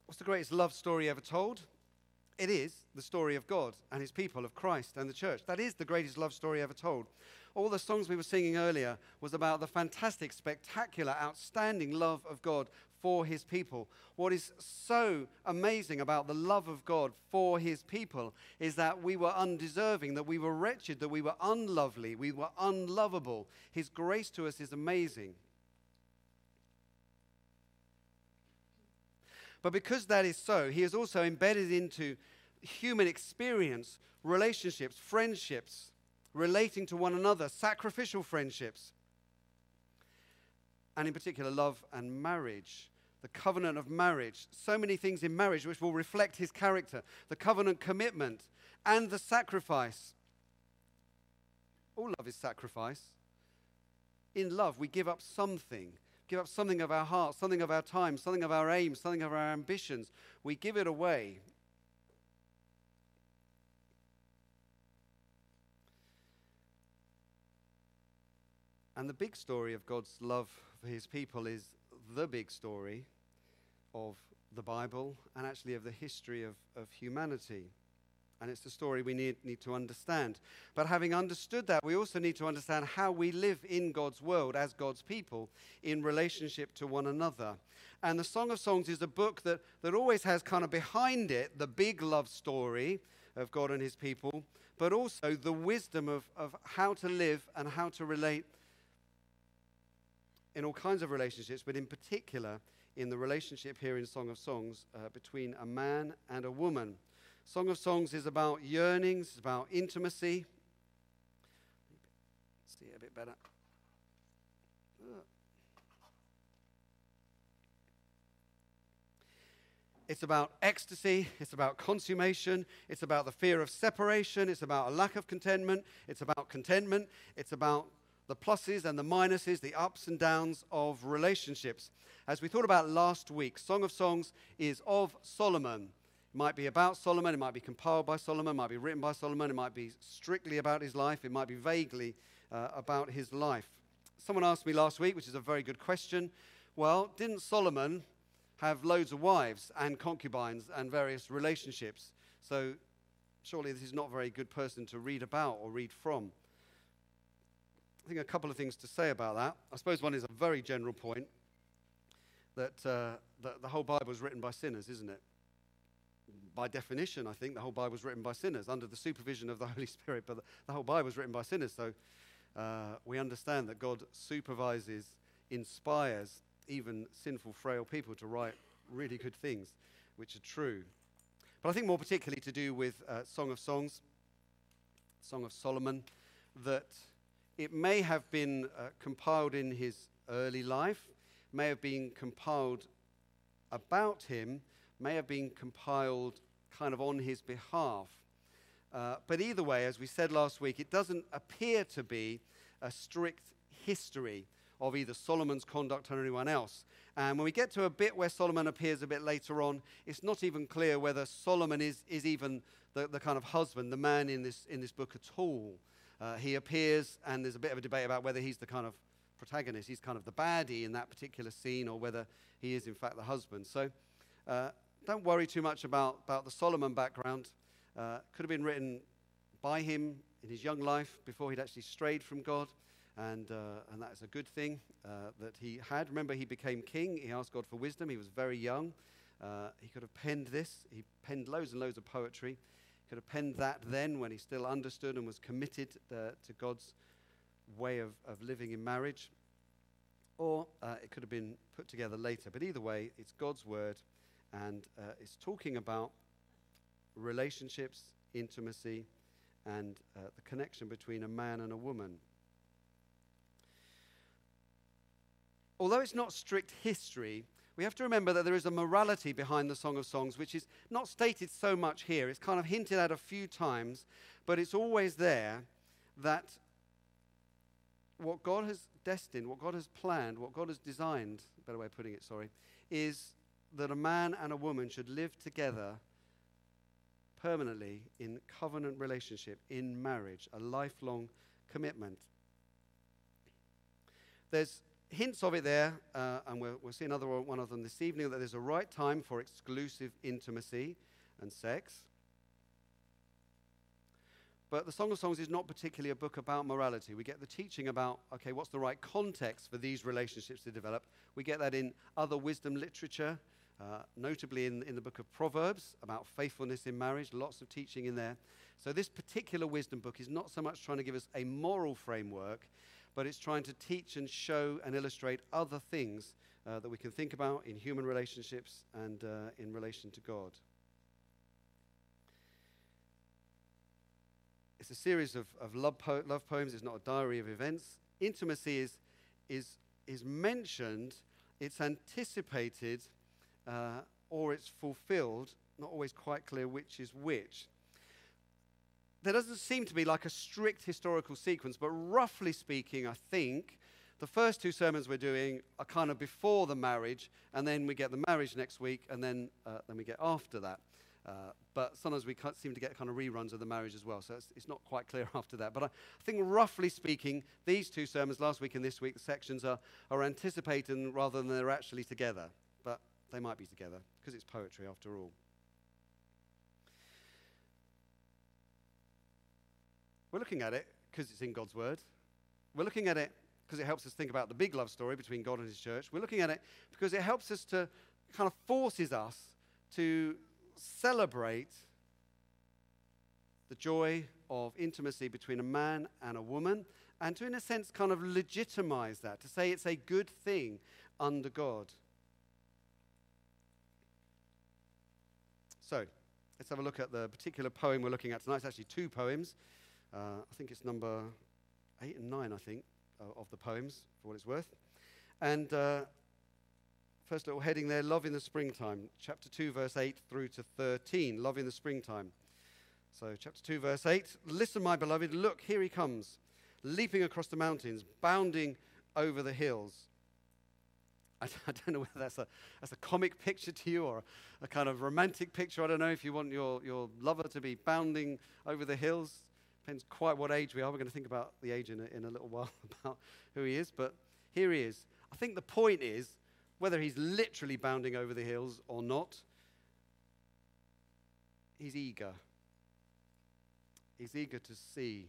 What's the greatest love story ever told? It is the story of God and his people, of Christ and the church. That is the greatest love story ever told. All the songs we were singing earlier was about the fantastic, spectacular, outstanding love of God for his people. What is so amazing about the love of God for his people is that we were undeserving, that we were wretched, that we were unlovely, we were unlovable. His grace to us is amazing. But because that is so, he is also embedded into human experience, relationships, friendships, relating to one another, sacrificial friendships, and in particular love and marriage, the covenant of marriage. So many things in marriage which will reflect his character, the covenant commitment and the sacrifice. All love is sacrifice. In love, we give up something. Give up something of our heart, something of our time, something of our aims, something of our ambitions. We give it away. And the big story of God's love for his people is the big story of the Bible and actually of the history of humanity. And it's the story we need to understand. But having understood that, we also need to understand how we live in God's world as God's people in relationship to one another. And the Song of Songs is a book that always has kind of behind it the big love story of God and his people, but also the wisdom of how to live and how to relate in all kinds of relationships, but in particular in the relationship here in Song of Songs between a man and a woman. Song of Songs is about yearnings, it's about intimacy. See it a bit better. It's about ecstasy, it's about consummation, it's about the fear of separation, it's about a lack of contentment, it's about contentment, it's about the pluses and the minuses, the ups and downs of relationships. As we thought about last week, Song of Songs is of Solomon. It might be about Solomon, it might be compiled by Solomon, it might be written by Solomon, it might be strictly about his life, it might be vaguely about his life. Someone asked me last week, which is a very good question, well, didn't Solomon have loads of wives and concubines and various relationships? So surely this is not a very good person to read about or read from. I think a couple of things to say about that. I suppose one is a very general point, that the whole Bible is written by sinners, isn't it? By definition, I think the whole Bible was written by sinners under the supervision of the Holy Spirit, but the whole Bible was written by sinners. So we understand that God supervises, inspires even sinful, frail people to write really good things, which are true. But I think more particularly to do with Song of Songs, Song of Solomon, that it may have been compiled in his early life, may have been compiled about him, may have been compiled kind of on his behalf. But either way, as we said last week, it doesn't appear to be a strict history of either Solomon's conduct or anyone else. And when we get to a bit where Solomon appears a bit later on, it's not even clear whether Solomon is even the kind of husband, the man in this book at all. He appears, and there's a bit of a debate about whether he's the kind of protagonist, he's kind of the baddie in that particular scene, or whether he is in fact the husband. So don't worry too much about the Solomon background. Could have been written by him in his young life before he'd actually strayed from God, and that is a good thing that he had. Remember, he became king. He asked God for wisdom. He was very young. He could have penned this. He penned loads and loads of poetry. He could have penned that then when he still understood and was committed to God's way of living in marriage. Or it could have been put together later. But either way, it's God's word, and it's talking about relationships, intimacy, and the connection between a man and a woman. Although it's not strict history, we have to remember that there is a morality behind the Song of Songs, which is not stated so much here. It's kind of hinted at a few times, but it's always there, that what God has destined, what God has planned, what God has designed, better way of putting it, is that a man and a woman should live together permanently in covenant relationship, in marriage, a lifelong commitment. There's hints of it there, and we'll see another one of them this evening, that there's a right time for exclusive intimacy and sex. But the Song of Songs is not particularly a book about morality. We get the teaching about, okay, what's the right context for these relationships to develop. We get that in other wisdom literature, notably in the book of Proverbs, about faithfulness in marriage, lots of teaching in there. So this particular wisdom book is not so much trying to give us a moral framework, but it's trying to teach and show and illustrate other things that we can think about in human relationships and in relation to God. It's a series of love poems. It's not a diary of events. Intimacy is mentioned, it's anticipated, or it's fulfilled. Not always quite clear which is which. There doesn't seem to be like a strict historical sequence, but roughly speaking, I think the first two sermons we're doing are kind of before the marriage, and then we get the marriage next week, and then we get after that. But sometimes we seem to get kind of reruns of the marriage as well, so it's not quite clear after that. But I think roughly speaking, these two sermons, last week and this week, the sections are anticipated rather than they're actually together. But they might be together, because it's poetry after all. We're looking at it because it's in God's Word. We're looking at it because it helps us think about the big love story between God and His church. We're looking at it because it helps us to, kind of forces us to celebrate the joy of intimacy between a man and a woman, and to, in a sense, kind of legitimize that, to say it's a good thing under God. So, let's have a look at the particular poem we're looking at tonight. It's actually two poems. I think it's number 8 and 9, I think, of the poems, for what it's worth. And first little heading there, Love in the Springtime, chapter 2, verse 8 through to 13, Love in the Springtime. So chapter 2, verse 8, Listen, my beloved, look, here he comes, leaping across the mountains, bounding over the hills. I don't know whether that's a comic picture to you or a kind of romantic picture. I don't know if you want your lover to be bounding over the hills. Depends quite what age we are. We're going to think about the age in a little while, about who he is. But here he is. I think the point is, whether he's literally bounding over the hills or not, he's eager. He's eager to see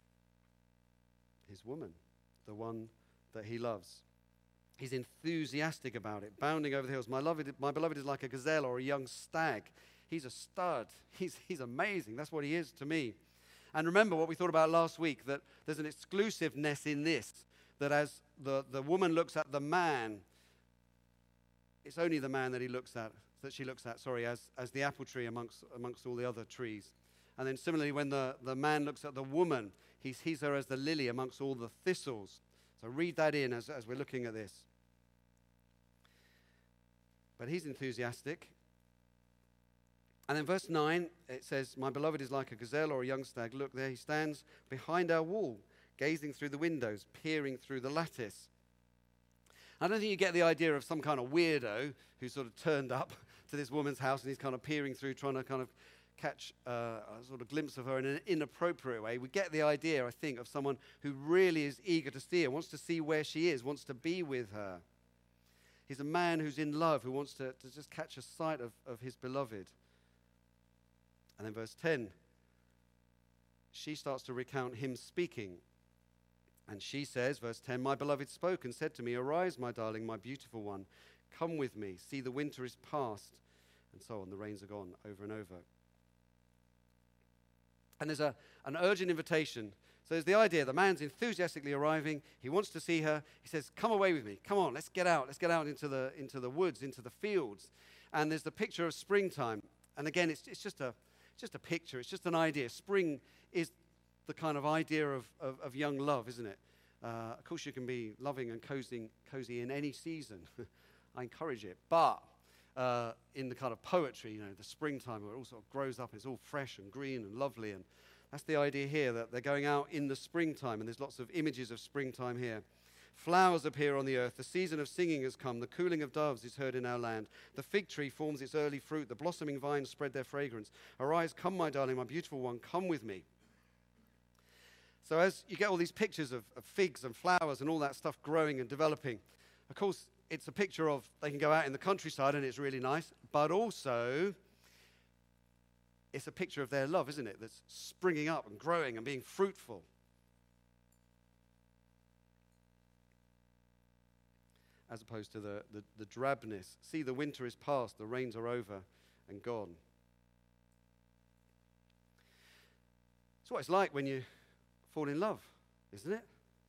his woman, the one that he loves. He's enthusiastic about it, bounding over the hills. My beloved is like a gazelle or a young stag. He's a stud. He's amazing. That's what he is to me. And remember what we thought about last week, that there's an exclusiveness in this, that as the woman looks at the man, it's only the man that she looks at, as the apple tree amongst all the other trees. And then similarly, when the man looks at the woman, he sees her as the lily amongst all the thistles. So read that in as we're looking at this. But he's enthusiastic. And then verse 9, it says, My beloved is like a gazelle or a young stag. Look, there he stands behind our wall, gazing through the windows, peering through the lattice. I don't think you get the idea of some kind of weirdo who sort of turned up to this woman's house and he's kind of peering through, trying to kind of catch a sort of glimpse of her in an inappropriate way. We get the idea, I think, of someone who really is eager to see her, wants to see where she is, wants to be with her. He's a man who's in love, who wants to just catch a sight of his beloved. And then verse 10, she starts to recount him speaking. And she says, verse 10, My beloved spoke and said to me, Arise, my darling, my beautiful one. Come with me. See, the winter is past. And so on. The rains are gone over and over. And there's an urgent invitation. So there's the idea, the man's enthusiastically arriving. He wants to see her. He says, come away with me. Come on, let's get out. Let's get out into the woods, into the fields. And there's the picture of springtime. And again, it's just a picture. It's just an idea. Spring is the kind of idea of young love, isn't it? Of course, you can be loving and cozy in any season. I encourage it. But in the kind of poetry, the springtime where it all sort of grows up, and it's all fresh and green and lovely. And that's the idea here, that they're going out in the springtime. And there's lots of images of springtime here. Flowers appear on the earth. The season of singing has come. The cooling of doves is heard in our land. The fig tree forms its early fruit. The blossoming vines spread their fragrance. Arise, come, my darling, my beautiful one, come with me. So as you get all these pictures of figs and flowers and all that stuff growing and developing, of course, it's a picture of they can go out in the countryside and it's really nice, but also it's a picture of their love, isn't it? That's springing up and growing and being fruitful. As opposed to the drabness. See, the winter is past, the rains are over and gone. It's what it's like when you fall in love, isn't it?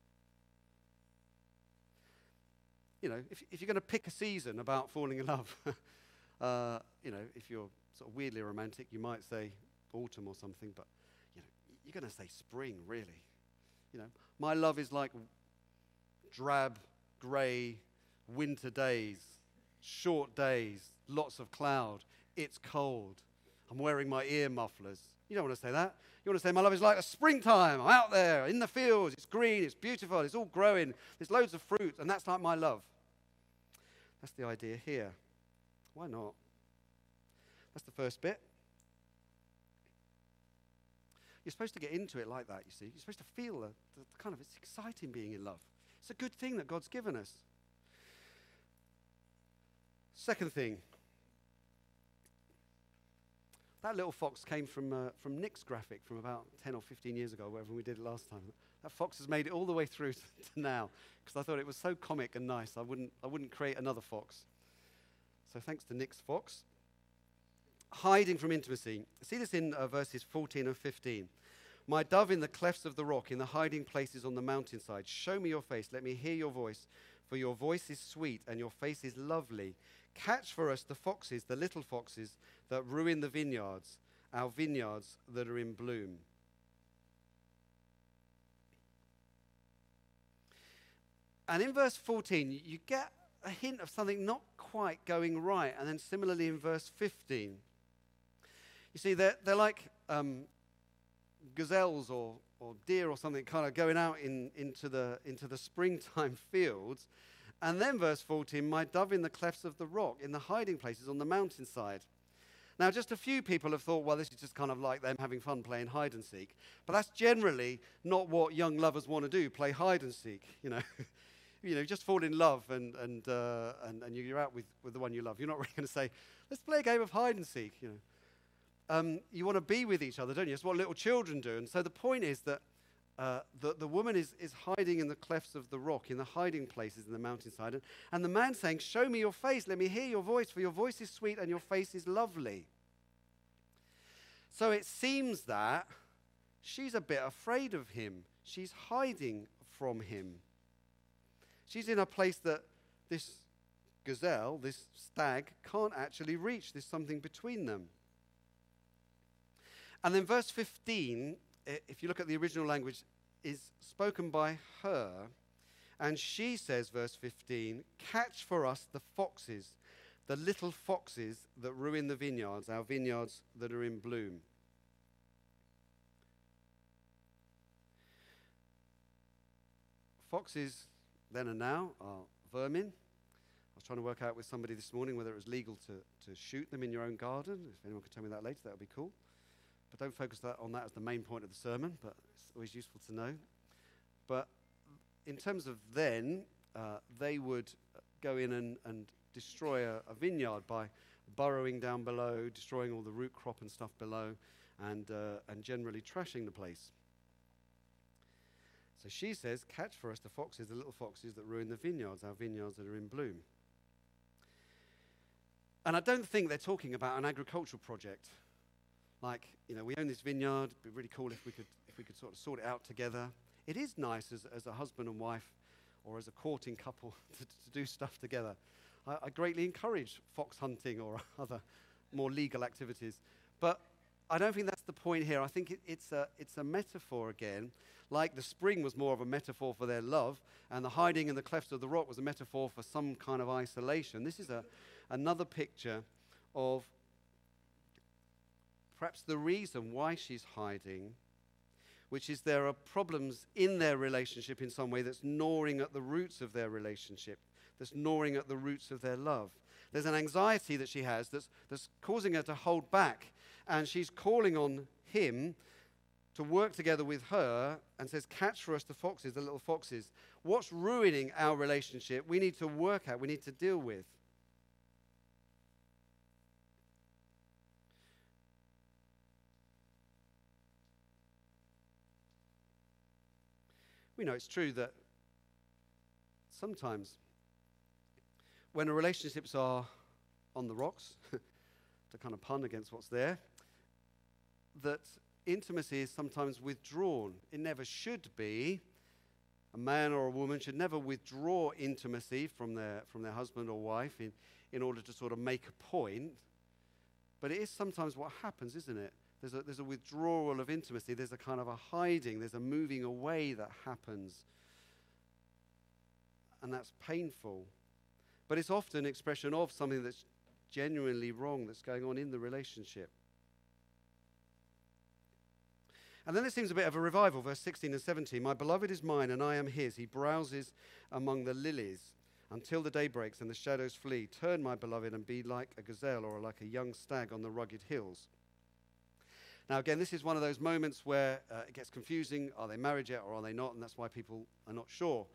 You know, if you're going to pick a season about falling in love, you know, if you're sort of weirdly romantic, you might say autumn or something, but, you know, you're going to say spring, really. You know, my love is like drab, grey, winter days, short days, lots of cloud, it's cold, I'm wearing my ear mufflers. You don't want to say that. You want to say my love is like a springtime, I'm out there in the fields, it's green, it's beautiful, it's all growing, there's loads of fruit, and that's like my love. That's the idea here. Why not? That's the first bit. You're supposed to get into it like that, you see. You're supposed to feel the kind of, it's exciting being in love. It's a good thing that God's given us. Second thing, that little fox came from Nick's graphic from about 10 or 15 years ago, wherever we did it last time. That fox has made it all the way through to now, because I thought it was so comic and nice. I wouldn't create another fox. So thanks to Nick's fox. Hiding from intimacy. See this in verses 14 and 15. My dove in the clefts of the rock, in the hiding places on the mountainside. Show me your face, let me hear your voice, for your voice is sweet and your face is lovely. Catch for us the foxes, the little foxes that ruin the vineyards, our vineyards that are in bloom. And in verse 14, you get a hint of something not quite going right. And then similarly in verse 15. You see, they're like gazelles or deer or something kind of going out into the springtime fields. And then verse 14, my dove in the clefts of the rock, in the hiding places on the mountainside. Now, just a few people have thought, well, this is just kind of like them having fun playing hide and seek. But that's generally not what young lovers want to do, play hide and seek, you know. You know, just fall in love and you're out with the one you love. You're not really going to say, let's play a game of hide and seek, you know. You want to be with each other, don't you? It's what little children do. And so the point is that the woman is hiding in the clefts of the rock, in the hiding places in the mountainside. And the man's saying, show me your face, let me hear your voice, for your voice is sweet and your face is lovely. So it seems that she's a bit afraid of him. She's hiding from him. She's in a place that this gazelle, this stag, can't actually reach. There's something between them. And then verse 15, if you look at the original language, is spoken by her. And she says, verse 15, catch for us the foxes, the little foxes that ruin the vineyards, our vineyards that are in bloom. Foxes then and now are vermin. I was trying to work out with somebody this morning whether it was legal to shoot them in your own garden. If anyone could tell me that later, that would be cool. But don't focus on that as the main point of the sermon, but it's always useful to know. But in terms of then, they would go in and destroy a vineyard by burrowing down below, destroying all the root crop and stuff below, and generally trashing the place. So she says, catch for us the foxes, the little foxes that ruin the vineyards, our vineyards that are in bloom. And I don't think they're talking about an agricultural project. Like, you know, we own this vineyard, it'd be really cool if we could sort of sort it out together. It is nice as a husband and wife or as a courting couple to do stuff together. I greatly encourage fox hunting or other more legal activities. But I don't think that's the point here. I think it's a metaphor again. Like the spring was more of a metaphor for their love, and the hiding in the clefts of the rock was a metaphor for some kind of isolation. This is another picture of perhaps the reason why she's hiding, which is there are problems in their relationship in some way that's gnawing at the roots of their relationship, that's gnawing at the roots of their love. There's an anxiety that she has that's causing her to hold back, and she's calling on him to work together with her and says, catch for us the foxes, the little foxes. What's ruining our relationship, we need to work at, we need to deal with. We know it's true that sometimes when relationships are on the rocks, to kind of pun against what's there, that intimacy is sometimes withdrawn. It never should be. A man or a woman should never withdraw intimacy from their husband or wife in order to sort of make a point. But it is sometimes what happens, isn't it? There's a withdrawal of intimacy. There's a kind of a hiding. There's a moving away that happens. And that's painful. But it's often an expression of something that's genuinely wrong that's going on in the relationship. And then there seems a bit of a revival, verse 16 and 17. My beloved is mine, and I am his. He browses among the lilies until the day breaks and the shadows flee. Turn, my beloved, and be like a gazelle or like a young stag on the rugged hills. Now, again, this is one of those moments where it gets confusing. Are they married yet or are they not? And that's why people are not sure.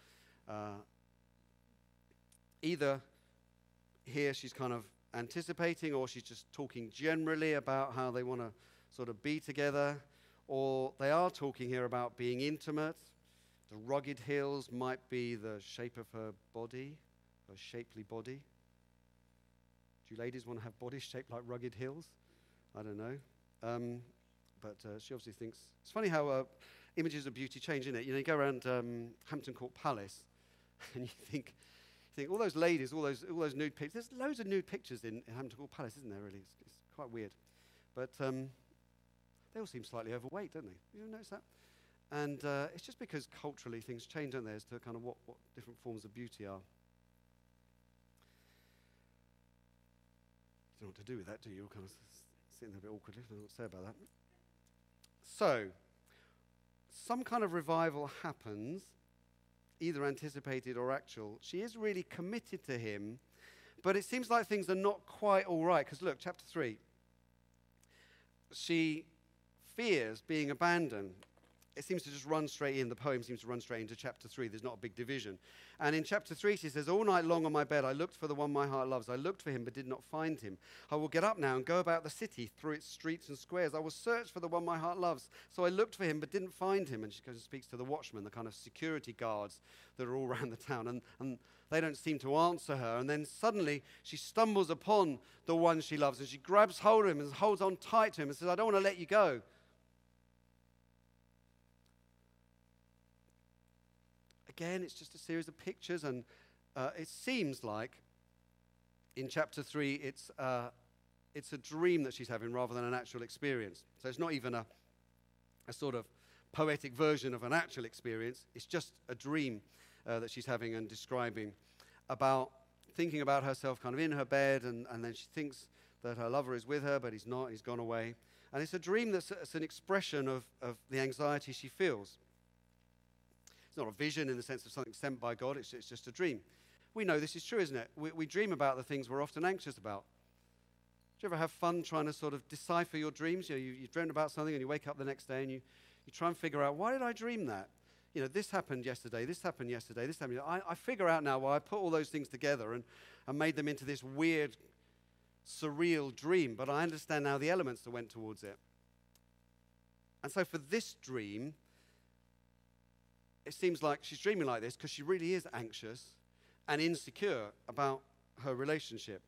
Either here she's kind of anticipating, or she's just talking generally about how they want to sort of be together. Or they are talking here about being intimate. The rugged hills might be the shape of her body, her shapely body. Do you ladies want to have bodies shaped like rugged hills? I don't know. But she obviously thinks... It's funny how images of beauty change, isn't it? You know, you go around Hampton Court Palace and you think all those ladies, all those nude pictures. There's loads of nude pictures in Hampton Court Palace, isn't there, really? It's quite weird. But... they all seem slightly overweight, don't they? You ever notice that? And it's just because culturally things change, don't they, as to kind of what different forms of beauty are. You don't know what to do with that, do you? You're kind of sitting there a bit awkwardly. I don't know what to say about that. So, some kind of revival happens, either anticipated or actual. She is really committed to him, but it seems like things are not quite all right. Because look, chapter 3. She fears being abandoned. It seems to just run straight in. The poem seems to run straight into chapter 3. There's not a big division. And in chapter 3, she says, all night long on my bed, I looked for the one my heart loves. I looked for him, but did not find him. I will get up now and go about the city through its streets and squares. I will search for the one my heart loves. So I looked for him, but didn't find him. And she goes and speaks to the watchmen, the kind of security guards that are all around the town. And they don't seem to answer her. And then suddenly she stumbles upon the one she loves. And she grabs hold of him and holds on tight to him and says, I don't want to let you go. Again, it's just a series of pictures, and it seems like in chapter 3 it's a dream that she's having rather than an actual experience. So it's not even a sort of poetic version of an actual experience. It's just a dream that she's having and describing about thinking about herself kind of in her bed, and then she thinks that her lover is with her, but he's not, he's gone away. And it's a dream that's an expression of the anxiety she feels. It's not a vision in the sense of something sent by God, it's just a dream. We know this is true, isn't it? We dream about the things we're often anxious about. Do you ever have fun trying to sort of decipher your dreams? You know, you've dreamt about something and you wake up the next day and you try and figure out, why did I dream that? You know, this happened yesterday, this happened yesterday, this happened yesterday. I figure out now why I put all those things together and made them into this weird, surreal dream, but I understand now the elements that went towards it. And so for this dream, it seems like she's dreaming like this because she really is anxious and insecure about her relationship.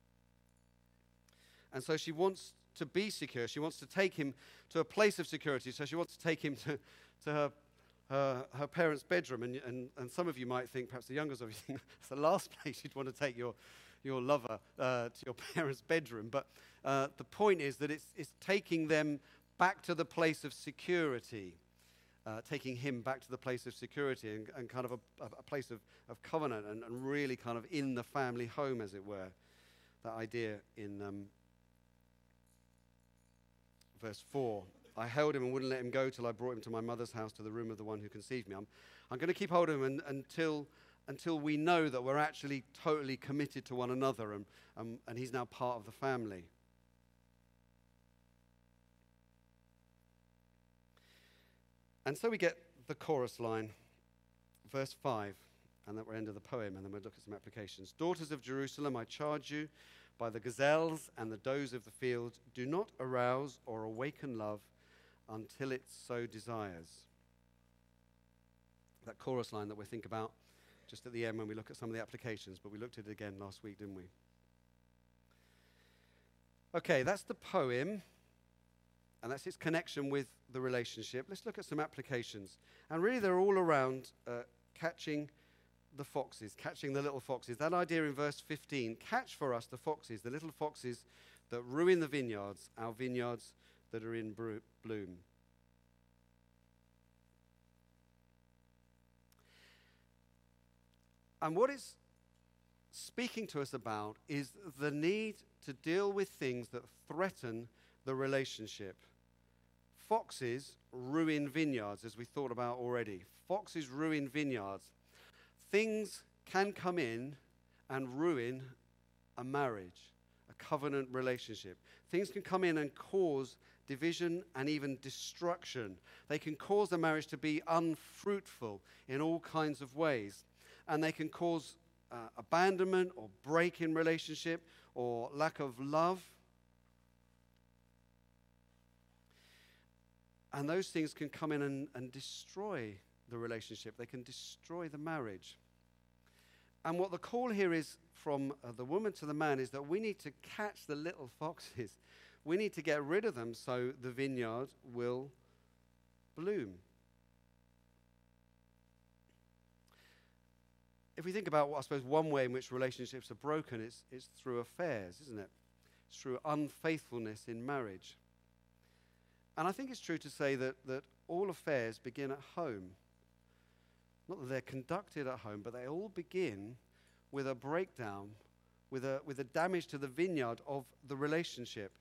And so she wants to be secure. She wants to take him to a place of security. So she wants to take him to her parents' bedroom. And some of you might think, perhaps the youngest of you think, that's the last place you'd want to take your lover, to your parents' bedroom. But the point is that it's taking them back to the place of security. Taking him back to the place of security and kind of a place of covenant and really kind of in the family home, as it were. That idea in verse 4. I held him and wouldn't let him go till I brought him to my mother's house, to the room of the one who conceived me. I'm going to keep hold of him until we know that we're actually totally committed to one another and he's now part of the family. And so we get the chorus line, verse 5, and then we're end of the poem, and then we'll look at some applications. Daughters of Jerusalem, I charge you, by the gazelles and the does of the field, do not arouse or awaken love until it so desires. That chorus line that we think about just at the end when we look at some of the applications, but we looked at it again last week, didn't we? Okay, that's the poem, and that's its connection with the relationship. Let's look at some applications. And really they're all around catching the foxes, catching the little foxes. That idea in verse 15, catch for us the foxes, the little foxes that ruin the vineyards, our vineyards that are in bloom. And what it's speaking to us about is the need to deal with things that threaten the relationship. Foxes ruin vineyards, as we thought about already. Foxes ruin vineyards. Things can come in and ruin a marriage, a covenant relationship. Things can come in and cause division and even destruction. They can cause a marriage to be unfruitful in all kinds of ways. And they can cause abandonment or break in relationship or lack of love. And those things can come in and destroy the relationship. They can destroy the marriage. And what the call here is from the woman to the man is that we need to catch the little foxes. We need to get rid of them so the vineyard will bloom. If we think about, I suppose, one way in which relationships are broken, it's through affairs, isn't it? It's through unfaithfulness in marriage. And I think it's true to say that all affairs begin at home. Not that they're conducted at home, but they all begin with a breakdown, with a damage to the vineyard of the relationship.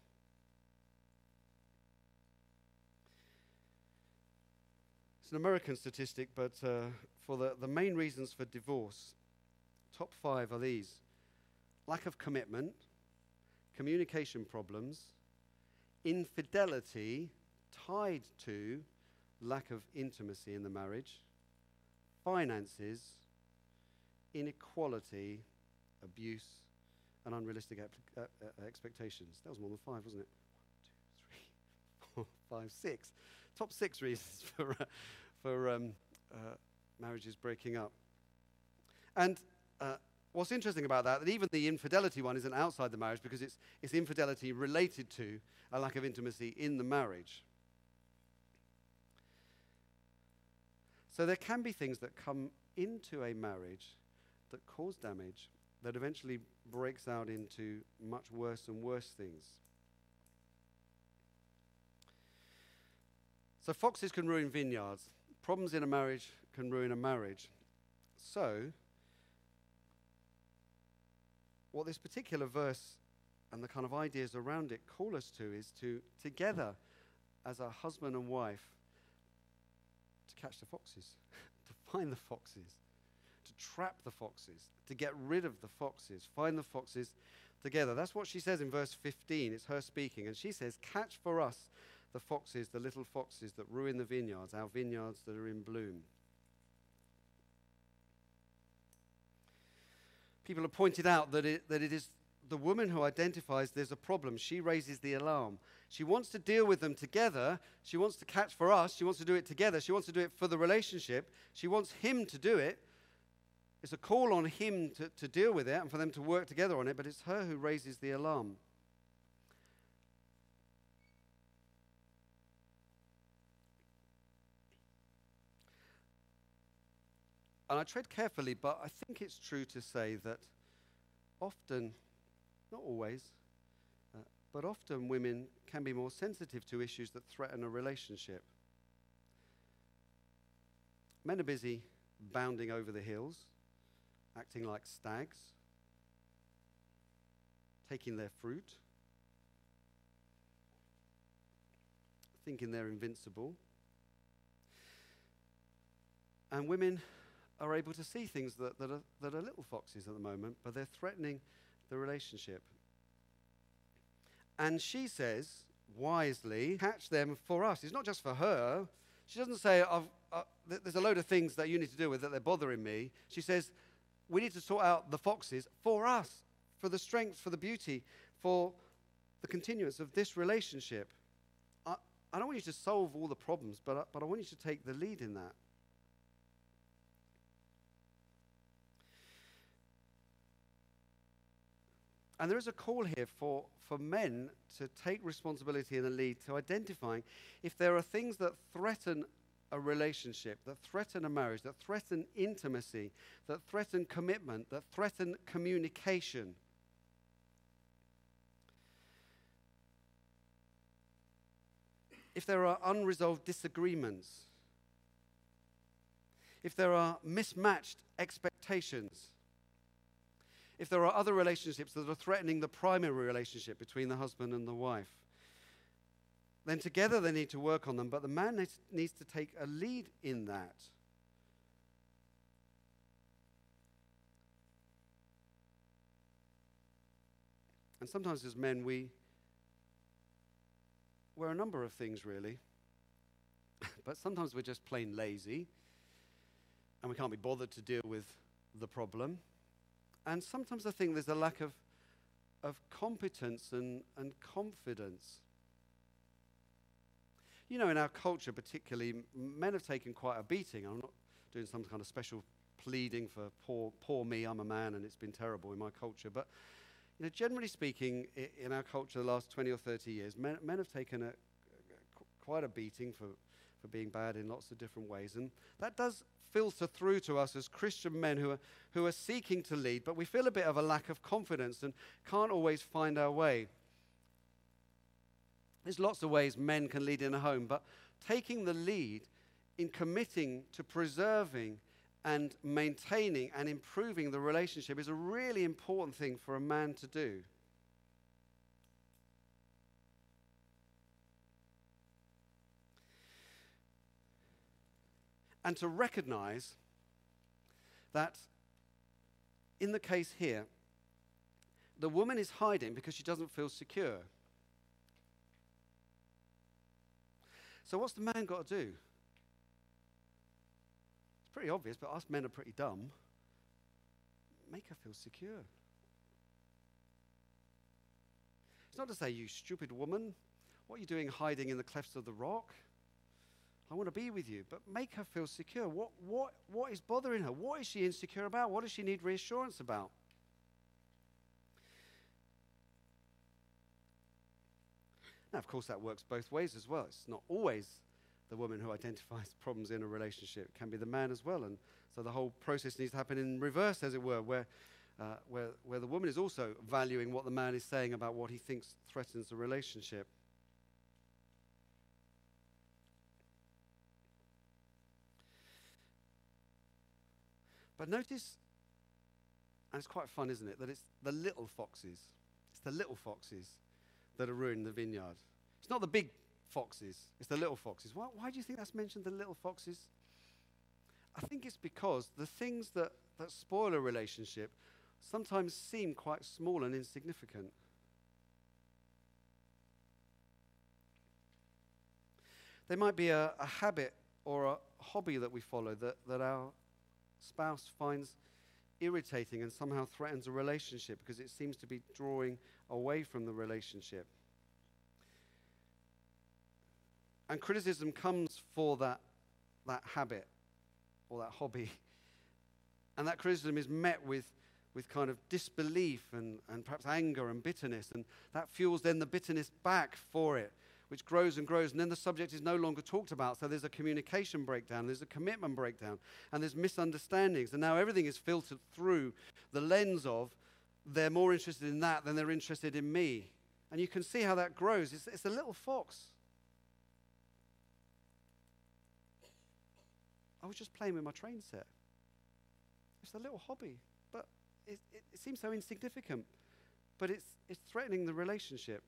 It's an American statistic, but for the main reasons for divorce, top 5 are these: lack of commitment, communication problems, infidelity tied to lack of intimacy in the marriage, finances, inequality, abuse, and unrealistic expectations. That was more than 5, wasn't it? 1, 2, 3, 4, 5, 6. Top 6 reasons for marriages breaking up. And what's interesting about that even the infidelity one isn't outside the marriage, because it's infidelity related to a lack of intimacy in the marriage. So there can be things that come into a marriage that cause damage that eventually breaks out into much worse and worse things. So foxes can ruin vineyards. Problems in a marriage can ruin a marriage. So what this particular verse and the kind of ideas around it call us to is to, together as a husband and wife, to catch the foxes, to find the foxes, to trap the foxes, to get rid of the foxes, find the foxes together. That's what she says in verse 15. It's her speaking. And she says, catch for us the foxes, the little foxes that ruin the vineyards, our vineyards that are in bloom. People have pointed out that it is the woman who identifies there's a problem. She raises the alarm. She wants to deal with them together. She wants to catch for us. She wants to do it together. She wants to do it for the relationship. She wants him to do it. It's a call on him to deal with it and for them to work together on it, but it's her who raises the alarm. And I tread carefully, but I think it's true to say that often, not always, but often women can be more sensitive to issues that threaten a relationship. Men are busy bounding over the hills, acting like stags, taking their fruit, thinking they're invincible. And women are able to see things that are little foxes at the moment, but they're threatening the relationship. And she says, wisely, catch them for us. It's not just for her. She doesn't say, there's a load of things that you need to deal with that they're bothering me. She says, we need to sort out the foxes for us, for the strength, for the beauty, for the continuance of this relationship. I don't want you to solve all the problems, but I want you to take the lead in that. And there is a call here for men to take responsibility and the lead to identifying if there are things that threaten a relationship, that threaten a marriage, that threaten intimacy, that threaten commitment, that threaten communication. If there are unresolved disagreements, if there are mismatched expectations, if there are other relationships that are threatening the primary relationship between the husband and the wife, then together they need to work on them, but the man needs to take a lead in that. And sometimes as men, we're a number of things really, but sometimes we're just plain lazy, and we can't be bothered to deal with the problem. And sometimes I think there's a lack of competence and confidence. You know, in our culture particularly, men have taken quite a beating. I'm not doing some kind of special pleading for poor me, I'm a man, and it's been terrible in my culture. But, you know, generally speaking, in our culture the last 20 or 30 years, men have taken quite a beating for being bad in lots of different ways. And that does filter through to us as Christian men who are seeking to lead, but we feel a bit of a lack of confidence and can't always find our way. There's lots of ways men can lead in a home, but taking the lead in committing to preserving and maintaining and improving the relationship is a really important thing for a man to do. And to recognize that in the case here, the woman is hiding because she doesn't feel secure. So what's the man got to do? It's pretty obvious, but us men are pretty dumb. Make her feel secure. It's not to say, you stupid woman, what are you doing hiding in the clefts of the rock? I want to be with you, but make her feel secure. What is bothering her? What is she insecure about? What does she need reassurance about? Now, of course, that works both ways as well. It's not always the woman who identifies problems in a relationship. It can be the man as well. And so the whole process needs to happen in reverse, as it were, where the woman is also valuing what the man is saying about what he thinks threatens the relationship. But notice, and it's quite fun, isn't it, that it's the little foxes. It's the little foxes that are ruining the vineyard. It's not the big foxes, it's the little foxes. Why do you think that's mentioned, the little foxes? I think it's because the things that spoil a relationship sometimes seem quite small and insignificant. They might be a habit or a hobby that we follow that our spouse finds irritating and somehow threatens a relationship because it seems to be drawing away from the relationship. And criticism comes for that habit or that hobby. And that criticism is met with kind of disbelief and perhaps anger and bitterness. And that fuels then the bitterness back for it, which grows and grows, and then the subject is no longer talked about. So there's a communication breakdown, there's a commitment breakdown, and there's misunderstandings. And now everything is filtered through the lens of they're more interested in that than they're interested in me. And you can see how that grows. It's a little fox. I was just playing with my train set. It's a little hobby, but it seems so insignificant. But it's threatening the relationship.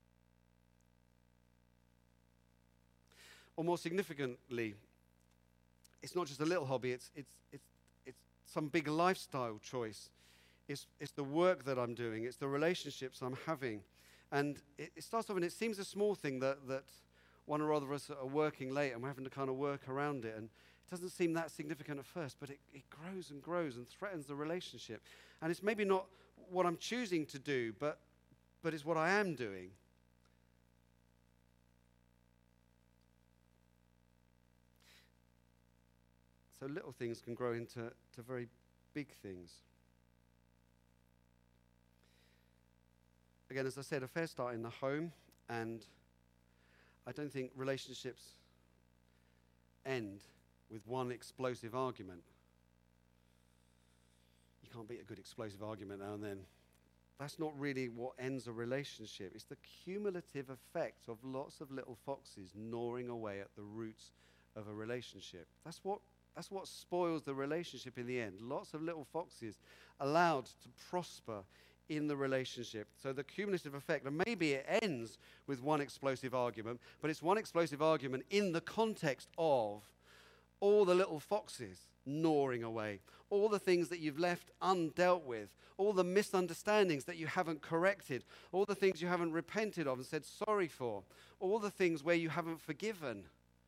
Or more significantly, it's not just a little hobby, it's some big lifestyle choice. It's the work that I'm doing, it's the relationships I'm having. And it starts off and it seems a small thing that one or other of us are working late and we're having to kind of work around it. And it doesn't seem that significant at first, but it grows and grows and threatens the relationship. And it's maybe not what I'm choosing to do, but it's what I am doing. So little things can grow into very big things. Again, as I said, affairs start in the home, and I don't think relationships end with one explosive argument. You can't beat a good explosive argument now and then. That's not really what ends a relationship. It's the cumulative effect of lots of little foxes gnawing away at the roots of a relationship. That's what spoils the relationship in the end. Lots of little foxes allowed to prosper in the relationship. So the cumulative effect, and maybe it ends with one explosive argument, but it's one explosive argument in the context of all the little foxes gnawing away, all the things that you've left undealt with, all the misunderstandings that you haven't corrected, all the things you haven't repented of and said sorry for, all the things where you haven't forgiven.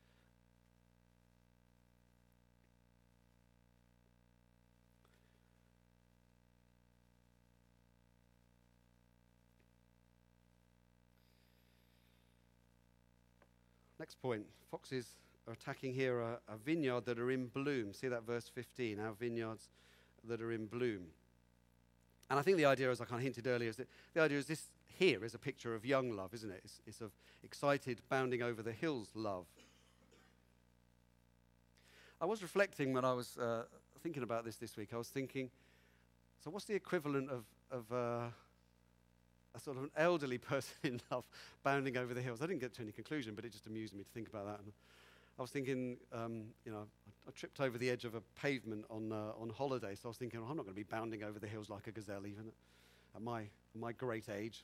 Next point, foxes are attacking here a vineyard that are in bloom. See that verse 15, our vineyards that are in bloom. And I think the idea, as I kind of hinted earlier, is that the idea is this here is a picture of young love, isn't it? It's of excited, bounding over the hills love. I was reflecting when I was thinking about this week. I was thinking, so what's the equivalent of a sort of an elderly person in love bounding over the hills? I didn't get to any conclusion, but it just amused me to think about that. And I was thinking, I tripped over the edge of a pavement on holiday, so I was thinking, I'm not going to be bounding over the hills like a gazelle even at my great age.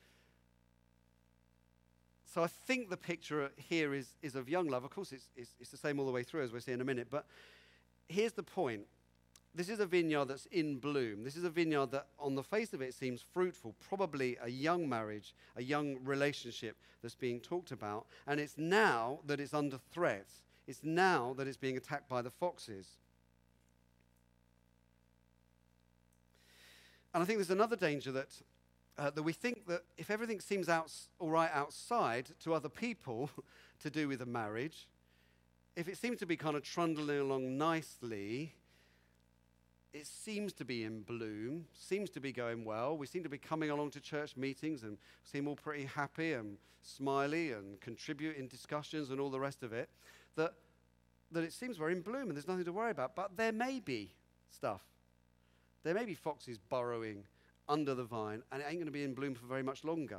So I think the picture here is of young love. Of course, it's the same all the way through, as we'll see in a minute. But here's the point. This is a vineyard that's in bloom. This is a vineyard that, on the face of it, seems fruitful, probably a young marriage, a young relationship that's being talked about. And it's now that it's under threat. It's now that it's being attacked by the foxes. And I think there's another danger that we think that if everything seems all right outside to other people to do with a marriage, if it seems to be kind of trundling along nicely, it seems to be in bloom, seems to be going well. We seem to be coming along to church meetings and seem all pretty happy and smiley and contribute in discussions and all the rest of it, that it seems we're in bloom and there's nothing to worry about. But there may be stuff. There may be foxes burrowing under the vine, and it ain't going to be in bloom for very much longer.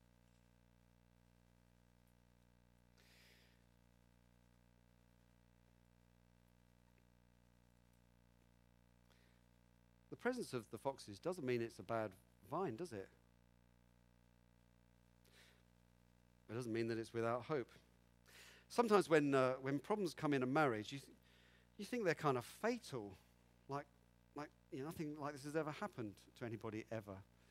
The presence of the foxes doesn't mean it's a bad vine, does it? It doesn't mean that it's without hope. Sometimes when problems come in a marriage, you think they're kind of fatal, like nothing like this has ever happened to anybody ever.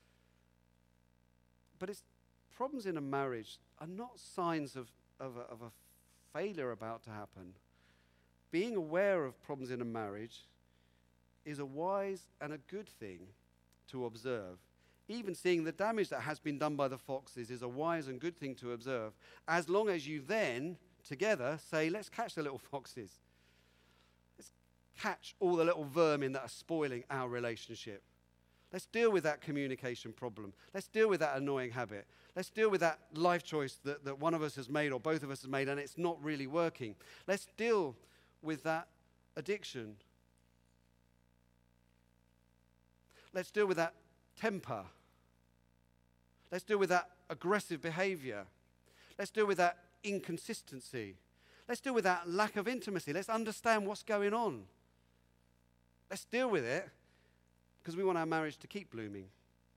But problems in a marriage are not signs of a failure about to happen. Being aware of problems in a marriage is a wise and a good thing to observe. Even seeing the damage that has been done by the foxes is a wise and good thing to observe, as long as you then, together, say, let's catch the little foxes. Let's catch all the little vermin that are spoiling our relationship. Let's deal with that communication problem. Let's deal with that annoying habit. Let's deal with that life choice that one of us has made or both of us has made and it's not really working. Let's deal with that addiction. Let's deal with that temper. Let's deal with that aggressive behavior. Let's deal with that inconsistency. Let's deal with that lack of intimacy. Let's understand what's going on. Let's deal with it because we want our marriage to keep blooming.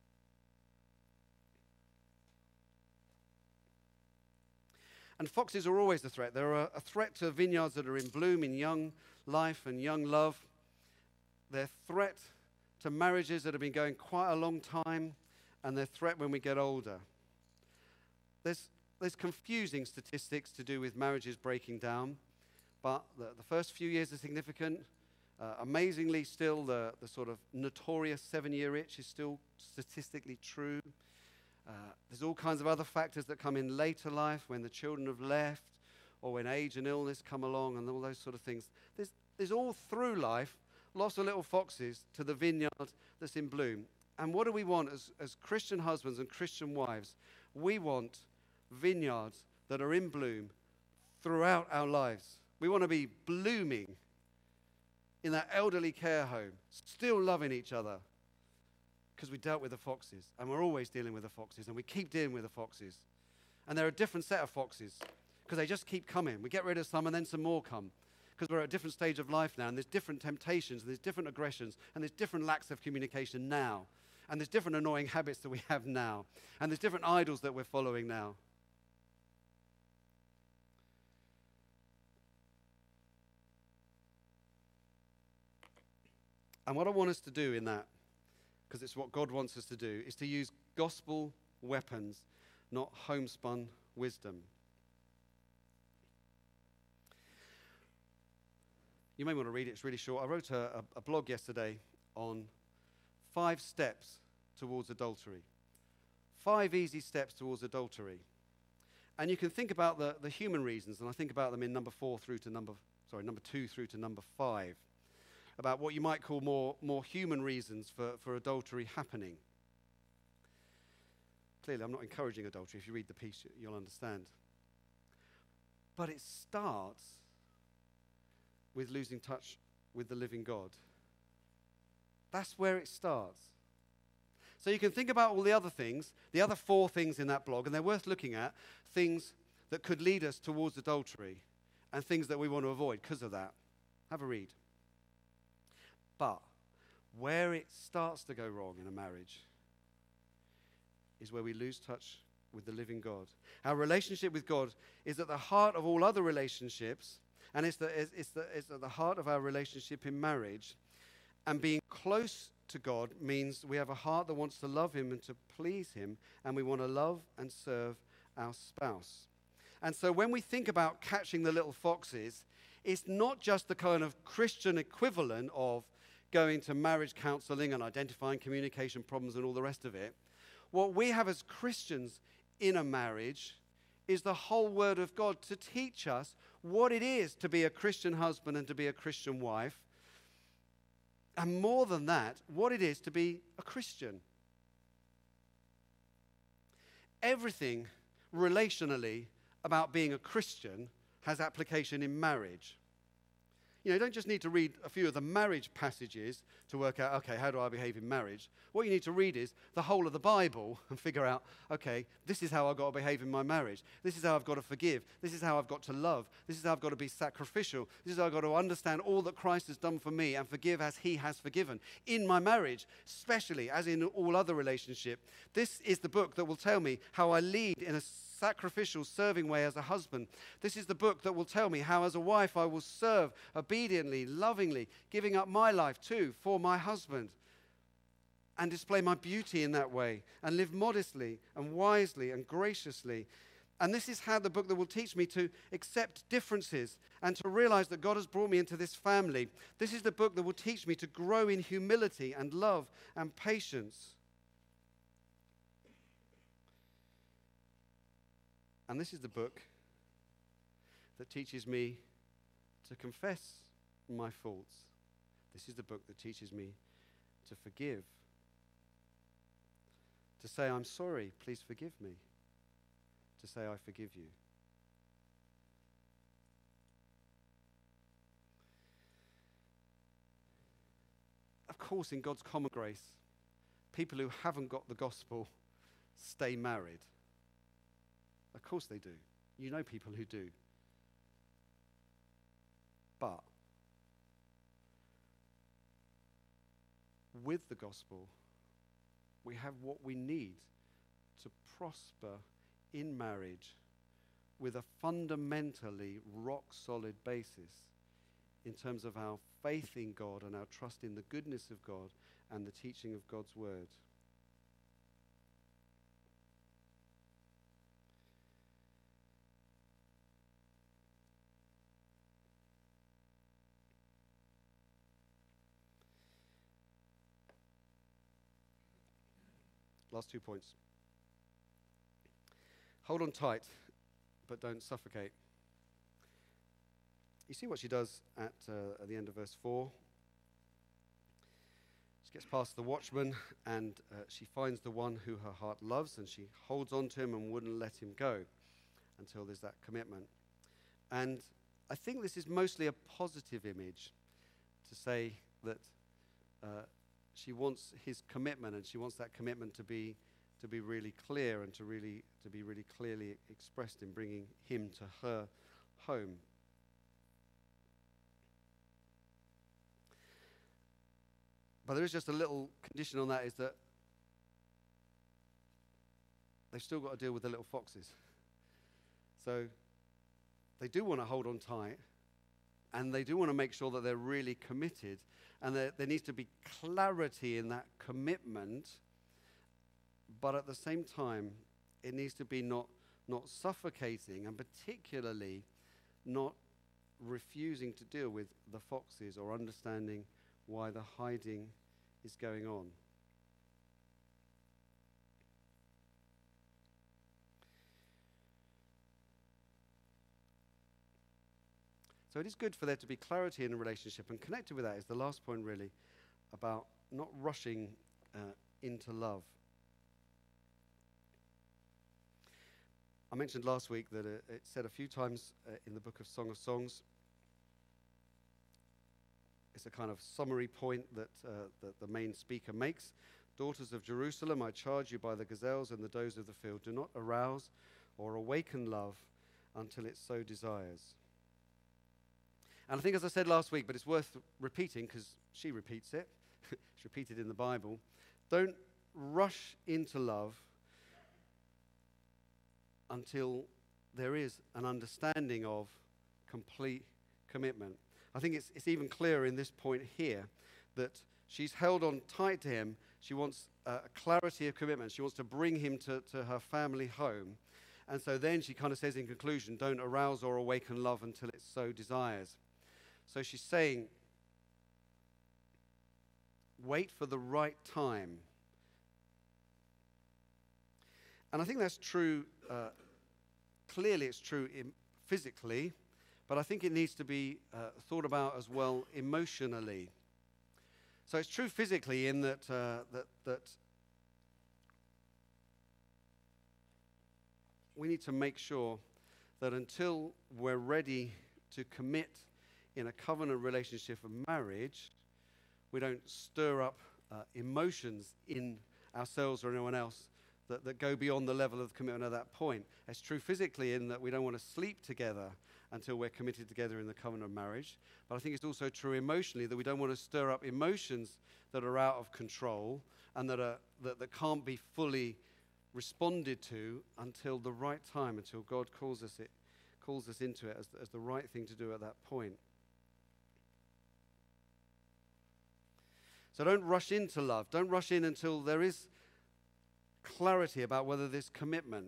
And foxes are always a threat. They're a threat to vineyards that are in bloom, in young life and young love. They're a threat to marriages that have been going quite a long time, and they're a threat when we get older. There's there's confusing statistics to do with marriages breaking down, but the first few years are significant. Amazingly, still the sort of notorious 7-year itch is still statistically true. There's all kinds of other factors that come in later life when the children have left or when age and illness come along and all those sort of things. There's all through life lots of little foxes to the vineyard that's in bloom. And what do we want as Christian husbands and Christian wives? We want vineyards that are in bloom throughout our lives. We want to be blooming in that elderly care home, still loving each other because we dealt with the foxes, and we're always dealing with the foxes, and we keep dealing with the foxes. And they're a different set of foxes because they just keep coming. We get rid of some and then some more come because we're at a different stage of life now, and there's different temptations, and there's different aggressions, and there's different lacks of communication now, and there's different annoying habits that we have now, and there's different idols that we're following now. And what I want us to do in that, because it's what God wants us to do, is to use gospel weapons, not homespun wisdom. You may want to read it, it's really short. I wrote a blog yesterday on 5 steps towards adultery. 5 easy steps towards adultery. And you can think about the human reasons, and I think about them in number 2 through to number 5. About what you might call more human reasons for adultery happening. Clearly, I'm not encouraging adultery. If you read the piece, you'll understand. But it starts with losing touch with the living God. That's where it starts. So you can think about all the other things, the other 4 things in that blog, and they're worth looking at, things that could lead us towards adultery and things that we want to avoid because of that. Have a read. But where it starts to go wrong in a marriage is where we lose touch with the living God. Our relationship with God is at the heart of all other relationships, and it's at the heart of our relationship in marriage. And being close to God means we have a heart that wants to love him and to please him, and we want to love and serve our spouse. And so when we think about catching the little foxes, it's not just the kind of Christian equivalent of going to marriage counseling and identifying communication problems and all the rest of it. What we have as Christians in a marriage is the whole Word of God to teach us what it is to be a Christian husband and to be a Christian wife. And more than that, what it is to be a Christian. Everything relationally about being a Christian has application in marriage. You don't just need to read a few of the marriage passages to work out, okay, how do I behave in marriage? What you need to read is the whole of the Bible and figure out, okay, this is how I've got to behave in my marriage. This is how I've got to forgive. This is how I've got to love. This is how I've got to be sacrificial. This is how I've got to understand all that Christ has done for me and forgive as he has forgiven. In my marriage, especially as in all other relationships, this is the book that will tell me how I lead in a sacrificial, serving way as a husband. This is the book that will tell me how as a wife I will serve obediently, lovingly, giving up my life too for my husband and display my beauty in that way and live modestly and wisely and graciously. And this is how the book that will teach me to accept differences and to realize that God has brought me into this family. This is the book that will teach me to grow in humility and love and patience. And this is the book that teaches me to confess my faults. This is the book that teaches me to forgive. To say, I'm sorry, please forgive me. To say, I forgive you. Of course, in God's common grace, people who haven't got the gospel stay married. Of course they do. You know people who do. But with the gospel, we have what we need to prosper in marriage with a fundamentally rock-solid basis in terms of our faith in God and our trust in the goodness of God and the teaching of God's word. Last 2 points. Hold on tight, but don't suffocate. You see what she does at the end of verse 4? She gets past the watchman, and she finds the one who her heart loves, and she holds on to him and wouldn't let him go until there's that commitment. And I think this is mostly a positive image to say that she wants his commitment, and she wants that commitment to be really clear and to be really clearly expressed in bringing him to her home. But there is just a little condition on that, is that they've still got to deal with the little foxes. So they do want to hold on tight, and they do want to make sure that they're really committed, and there needs to be clarity in that commitment, but at the same time, it needs to be not suffocating, and particularly not refusing to deal with the foxes or understanding why the hiding is going on. So it is good for there to be clarity in a relationship, and connected with that is the last point, really, about not rushing into love. I mentioned last week that it's said a few times in the book of Song of Songs. It's a kind of summary point that the main speaker makes. Daughters of Jerusalem, I charge you by the gazelles and the does of the field, do not arouse or awaken love until it so desires. And I think, as I said last week, but it's worth repeating because she repeats it. It's repeated in the Bible. Don't rush into love until there is an understanding of complete commitment. I think it's even clearer in this point here that she's held on tight to him. She wants a clarity of commitment. She wants to bring him to her family home. And so then she kind of says in conclusion, don't arouse or awaken love until it so desires. So she's saying, wait for the right time. And I think that's true. Clearly it's true physically, but I think it needs to be thought about as well emotionally. So it's true physically in that we need to make sure that until we're ready to commit in a covenant relationship of marriage, we don't stir up emotions in ourselves or anyone else that go beyond the level of commitment at that point. It's true physically in that we don't want to sleep together until we're committed together in the covenant of marriage. But I think it's also true emotionally that we don't want to stir up emotions that are out of control and that can't be fully responded to until the right time, until God calls us into it as the right thing to do at that point. So don't rush into love. Don't rush in until there is clarity about whether this commitment.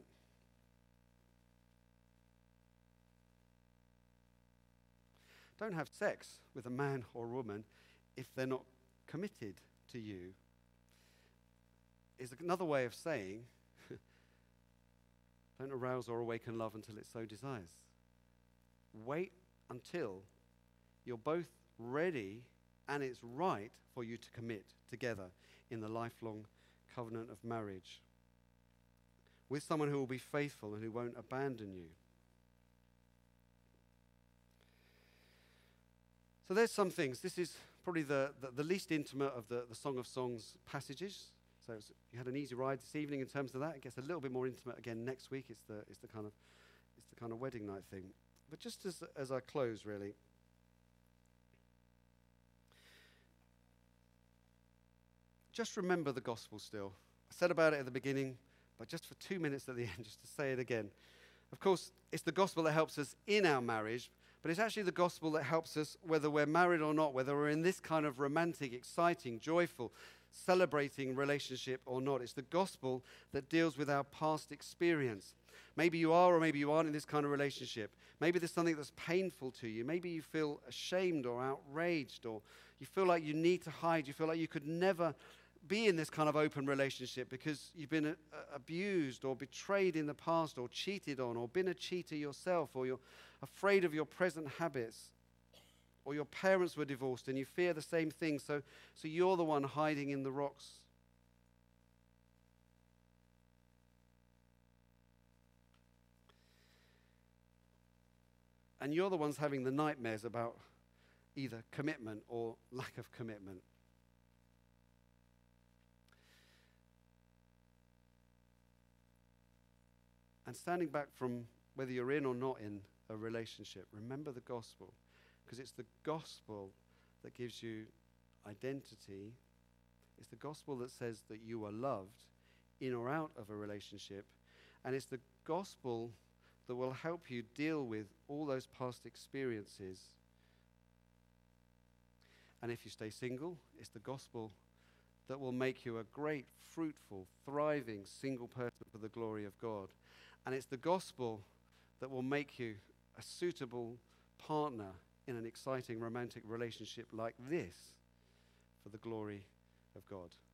Don't have sex with a man or a woman if they're not committed to you. Is another way of saying, don't arouse or awaken love until it so desires. Wait until you're both ready and it's right for you to commit together in the lifelong covenant of marriage with someone who will be faithful and who won't abandon you. So there's some things. This is probably the least intimate of the Song of Songs passages. So you had an easy ride this evening in terms of that. It gets a little bit more intimate again next week. It's the kind of wedding night thing. But just as I close, really, just remember the gospel still. I said about it at the beginning, but just for 2 minutes at the end, just to say it again. Of course, it's the gospel that helps us in our marriage, but it's actually the gospel that helps us whether we're married or not, whether we're in this kind of romantic, exciting, joyful, celebrating relationship or not. It's the gospel that deals with our past experience. Maybe you are or maybe you aren't in this kind of relationship. Maybe there's something that's painful to you. Maybe you feel ashamed or outraged, or you feel like you need to hide. You feel like you could never be in this kind of open relationship because you've been abused or betrayed in the past or cheated on or been a cheater yourself, or you're afraid of your present habits, or your parents were divorced and you fear the same thing, so you're the one hiding in the rocks. And you're the ones having the nightmares about either commitment or lack of commitment. And standing back from whether you're in or not in a relationship, remember the gospel, because it's the gospel that gives you identity. It's the gospel that says that you are loved in or out of a relationship. And it's the gospel that will help you deal with all those past experiences. And if you stay single, it's the gospel that will make you a great, fruitful, thriving single person for the glory of God. And it's the gospel that will make you a suitable partner in an exciting romantic relationship like this for the glory of God.